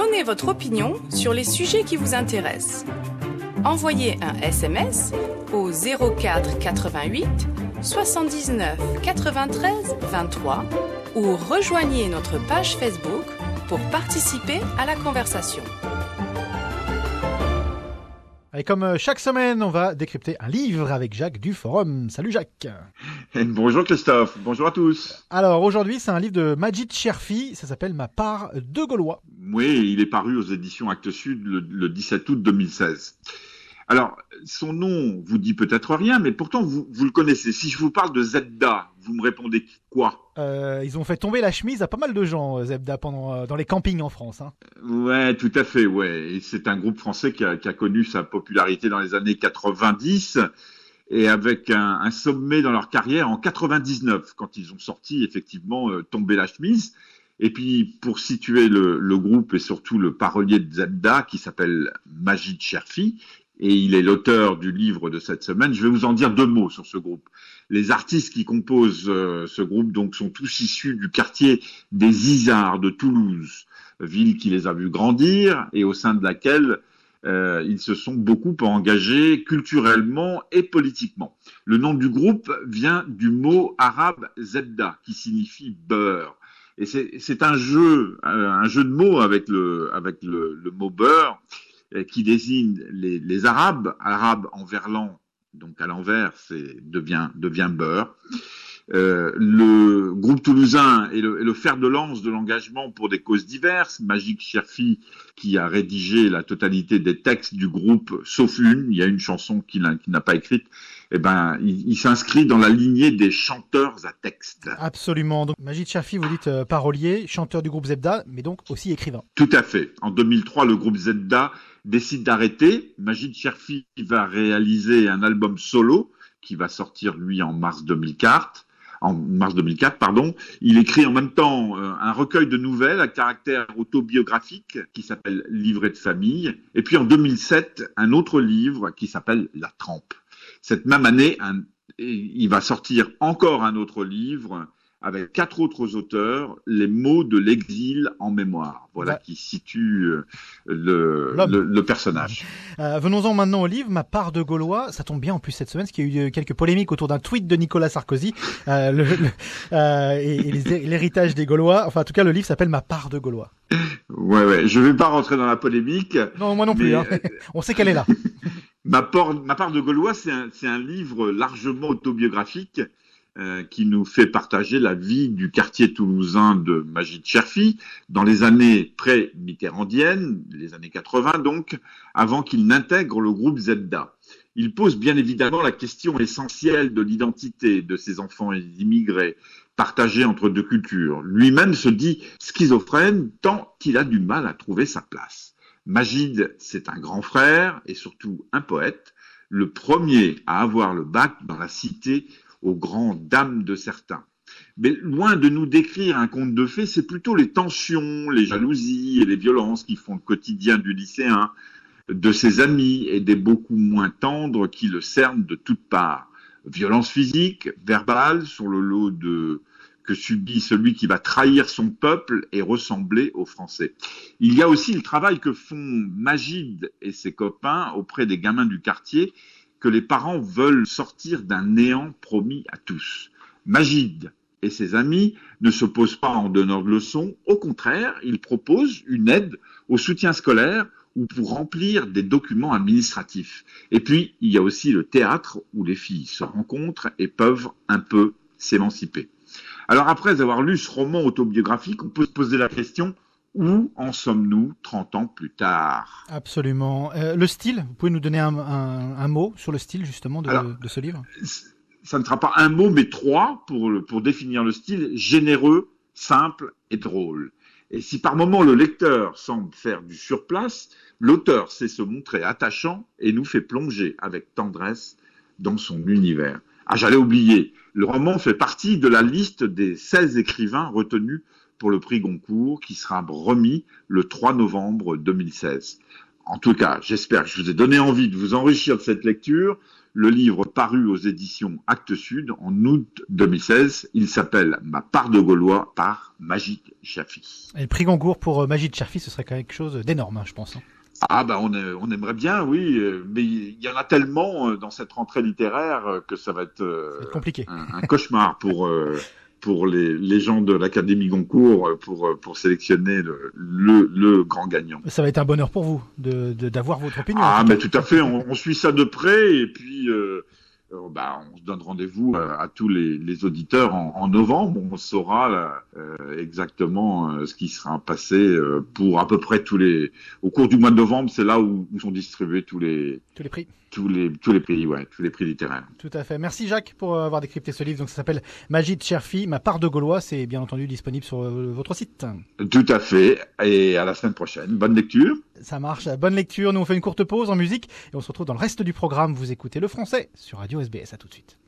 Donnez votre opinion sur les sujets qui vous intéressent. Envoyez un SMS au 04 88 79 93 23 ou rejoignez notre page Facebook pour participer à la conversation. Et comme chaque semaine, on va décrypter un livre avec Jacques du Forum. Salut Jacques. Bonjour Christophe, bonjour à tous. Alors aujourd'hui, c'est un livre de Majid Cherfi, ça s'appelle Ma part de Gaulois. Oui, il est paru aux éditions Actes Sud le 17 août 2016. Alors, son nom vous dit peut-être rien, mais pourtant vous le connaissez. Si je vous parle de Zebda, vous me répondez quoi ? Ils ont fait tomber la chemise à pas mal de gens, Zebda, dans les campings en France. Hein. Ouais, tout à fait, ouais. Et c'est un groupe français qui a connu sa popularité dans les années 90 et avec un sommet dans leur carrière en 99, quand ils ont sorti effectivement Tomber la chemise. Et puis, pour situer le groupe et surtout le parolier de Zebda, qui s'appelle Majid Cherfi, et il est l'auteur du livre de cette semaine, je vais vous en dire 2 mots sur ce groupe. Les artistes qui composent ce groupe donc sont tous issus du quartier des Isards de Toulouse, ville qui les a vus grandir et au sein de laquelle ils se sont beaucoup engagés culturellement et politiquement. Le nom du groupe vient du mot arabe Zebda, qui signifie beurre. Et c'est un jeu de mots avec le mot beurre, qui désigne les Arabes en verlan, donc à l'envers, devient beurre. Le groupe toulousain est le fer de lance de l'engagement pour des causes diverses. Majid Cherfi, qui a rédigé la totalité des textes du groupe, sauf une, il y a une chanson qu'il n'a pas écrite, il s'inscrit dans la lignée des chanteurs à texte. Absolument. Donc, Majid Cherfi, vous dites parolier, chanteur du groupe Zebda, mais donc aussi écrivain. Tout à fait. En 2003, le groupe Zebda décide d'arrêter. Majid Cherfi va réaliser un album solo qui va sortir, lui, en mars 2004. Il écrit en même temps un recueil de nouvelles à caractère autobiographique qui s'appelle Livret de famille. Et puis en 2007, un autre livre qui s'appelle La Trempe. Cette même année, il va sortir encore un autre livre avec 4 autres auteurs, Les mots de l'exil en mémoire. Voilà qui situe le personnage. Venons-en maintenant au livre, Ma part de Gaulois. Ça tombe bien en plus cette semaine, parce qu'il y a eu quelques polémiques autour d'un tweet de Nicolas Sarkozy et l'héritage des Gaulois. Enfin, en tout cas, le livre s'appelle Ma part de Gaulois. Ouais. Je vais pas rentrer dans la polémique. Non, moi non plus. Hein. On sait qu'elle est là. Ma part de Gaulois, c'est un livre largement autobiographique qui nous fait partager la vie du quartier toulousain de Majid Cherfi dans les années pré-mitterrandiennes, les années 80 donc, avant qu'il n'intègre le groupe Zebda. Il pose bien évidemment la question essentielle de l'identité de ces enfants immigrés, partagés entre 2 cultures. Lui-même se dit schizophrène tant qu'il a du mal à trouver sa place. Majid, c'est un grand frère et surtout un poète, le premier à avoir le bac dans la cité aux grandes dames de certains. Mais loin de nous décrire un conte de fées, c'est plutôt les tensions, les jalousies et les violences qui font le quotidien du lycéen, de ses amis et des beaucoup moins tendres qui le cernent de toutes parts. Violence physique, verbale, sur le lot que subit celui qui va trahir son peuple et ressembler aux Français. Il y a aussi le travail que font Majid et ses copains auprès des gamins du quartier, que les parents veulent sortir d'un néant promis à tous. Majid et ses amis ne s'opposent pas en donnant de leçons, au contraire, ils proposent une aide au soutien scolaire ou pour remplir des documents administratifs. Et puis, il y a aussi le théâtre où les filles se rencontrent et peuvent un peu s'émanciper. Alors après avoir lu ce roman autobiographique, on peut se poser la question: où en sommes-nous 30 ans plus tard ? Absolument. Le style, vous pouvez nous donner un mot sur le style justement de ce livre ? Ça ne sera pas un mot, mais 3 pour définir le style: généreux, simple et drôle. Et si par moments le lecteur semble faire du surplace, l'auteur sait se montrer attachant et nous fait plonger avec tendresse dans son univers. Ah, j'allais oublier, le roman fait partie de la liste des 16 écrivains retenus pour le prix Goncourt qui sera remis le 3 novembre 2016. en tout cas, j'espère que je vous ai donné envie de vous enrichir de cette lecture. Le livre paru aux éditions Actes Sud en août 2016, il s'appelle Ma part de Gaulois par Majid Cherfi. Et le prix Goncourt pour Majid Cherfi, ce serait quand même quelque chose d'énorme, je pense. Ah bah on aimerait bien, oui, mais il y en a tellement dans cette rentrée littéraire que ça va être compliqué. Un cauchemar pour les gens de l'Académie Goncourt pour sélectionner le grand gagnant. Ça va être un bonheur pour vous d'avoir votre opinion. Ah mais tout à fait, on suit ça de près et puis on se donne rendez-vous à tous les auditeurs en novembre. On saura exactement ce qui sera passé pour à peu près au cours du mois de novembre. C'est là où sont distribués tous les prix. Tous les pays, tous les prix littéraires. Tout à fait. Merci Jacques pour avoir décrypté ce livre. Donc ça s'appelle Majid Cherfi, Ma part de Gaulois. C'est bien entendu disponible sur votre site. Tout à fait. Et à la semaine prochaine. Bonne lecture. Ça marche. Bonne lecture. Nous on fait une courte pause en musique et on se retrouve dans le reste du programme. Vous écoutez le français sur Radio SBS. À tout de suite.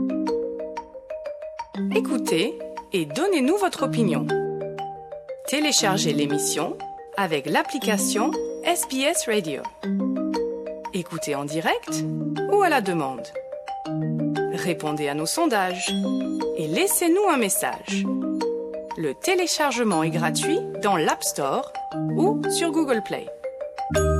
Écoutez et donnez-nous votre opinion. Téléchargez l'émission avec l'application SBS Radio. Écoutez en direct ou à la demande. Répondez à nos sondages et laissez-nous un message. Le téléchargement est gratuit dans l'App Store ou sur Google Play.